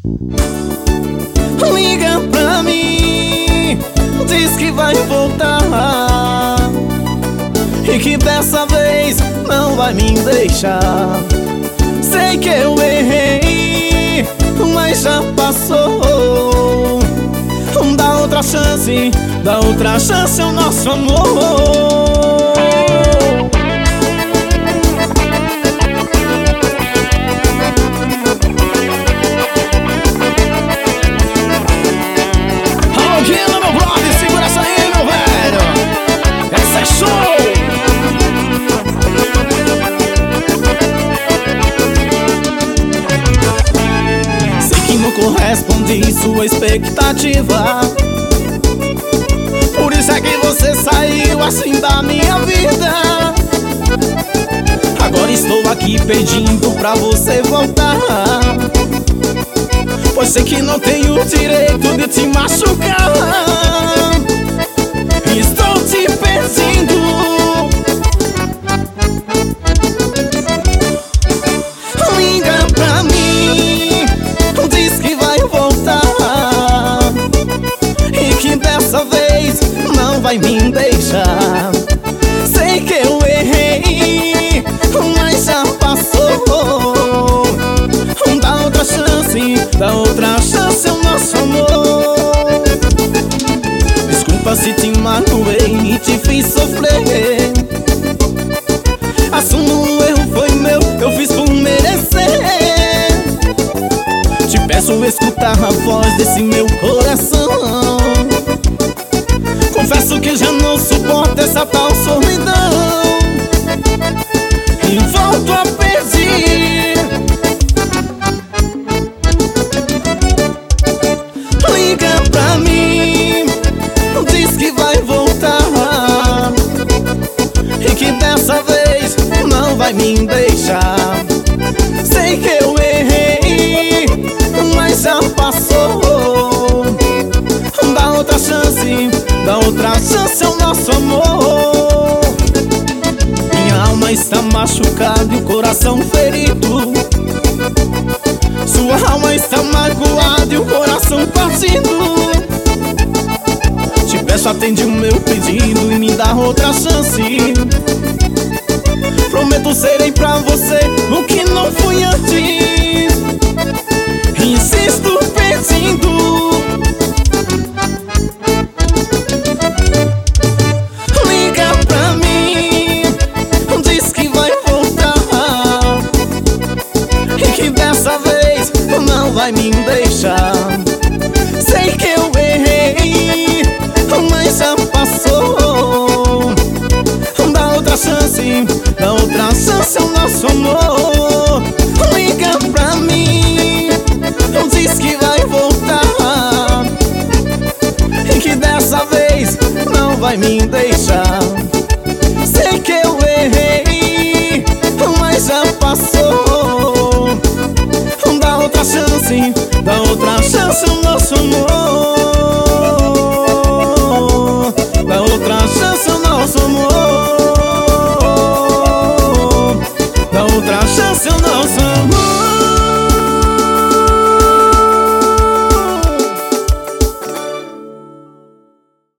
Liga pra mim, diz que vai voltar e que dessa vez não vai me deixar. Sei que eu errei, mas já passou. Dá outra chance ao nosso amor. Alguina, meu brother, segura essa aí, meu velho. Essa é show. Sei que não corresponde sua expectativa, por isso é que você saiu assim da minha vida. Agora estou aqui pedindo pra você voltar, pois sei que não tenho o direito de te machucar. Estou te pedindo, liga pra mim, diz que vai voltar e que dessa vez não vai me deixar. Sei que eu errei, mas já passou. Dá outra chance ao nosso amor. Desculpa se te magoei e te fiz sofrer. Assumo o erro, foi meu, eu fiz por merecer. Te peço escutar a voz desse meu coração. Confesso que já não suporto essa tal solidão e volto a pedir. Liga pra mim, diz que vai voltar e que dessa vez não vai me deixar. Sei que eu errei, mas já passou. Dá outra chance ao nosso amor. Minha alma está machucada e o coração ferido. Sua alma está magoada e o coração partido. Te peço, atende o meu pedido e me dá outra chance. Prometo serei pra você o que não fui antes. Insisto pedindo, liga pra mim, diz que vai voltar e que dessa vez não vai me deixar. Sei que eu errei, mas já passou. Dá outra chance ao nosso amor. Liga pra mim, diz que vai voltar e que dessa vez não vai me deixar.